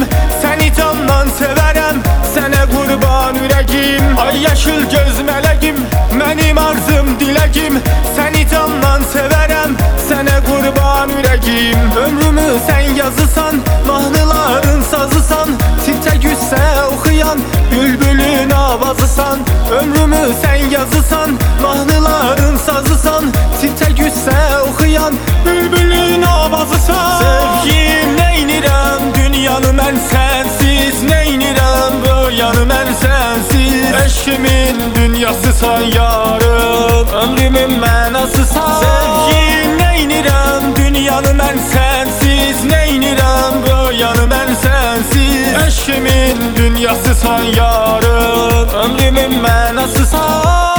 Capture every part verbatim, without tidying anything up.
səni candan sevərəm, sənə qurban ürəgim. Ay yaşıl göz mələgim, mənim arzum diləgim, səni candan sevərəm, sənə qurban ürəgim. Ömrümü sən yazısan, mahnıların sazısan, titrə güssə oxuyan bülbülün avazısan. Ömrümü sən yazısan, mahnıların sazısan, titrə güssə oxuyan bülbülün avazısan. Sevgim neynirəm, dünyanı mən sənsiz neynirəm, bu yanı mən sənsiz. Eşkimin dünyasısan yarım, ömrümün mənasısan. Sevgim neynirəm, dünyanı mən sənsiz neynirəm, bu yanı mən sənsiz. Eşkimin dünyasısan yarım, ömrümün mənasısan.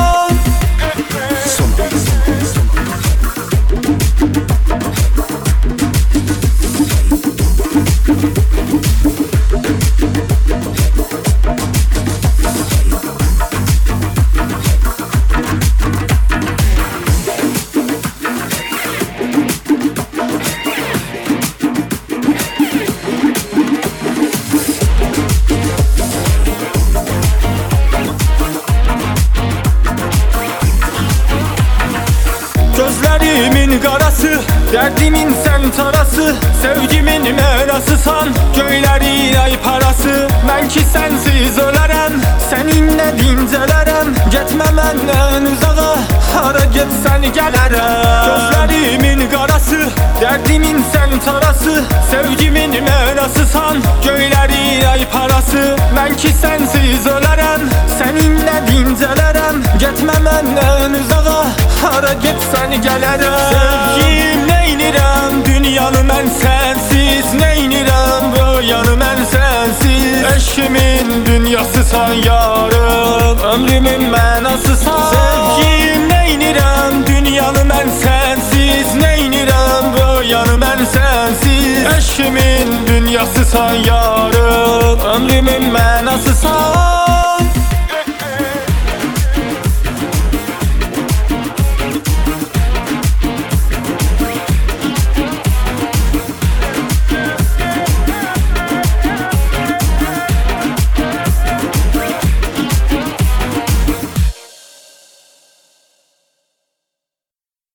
Gözlerimin qarası, dərdimin sən tarası, sevgimin mənasısan, göylərin ay parası. Mən ki sənsiz ölərəm, səninlə dincələrəm, getmə məndən uzağa, hara getsən gələrəm. Gözlerimin qarası, dərdimin sən tarası, sevgimin mənasısan, göylərin ay parası. Mən ki sənsiz ölərəm, səninlə dincələrəm, getmə məndən uzağa, hara getsən gələrəm. Sevgim neynirəm, dünyanı mən sənsiz neynirəm, bu yanı mən sənsiz. Eşkimin dünyasısan yarım, ömrümün mənasısan. Sevgim neynirəm, dünyanı mən sənsiz neynirəm, bu yanı mən sənsiz. Eşkimin dünyasısan yarım, ömrümün mənasısan.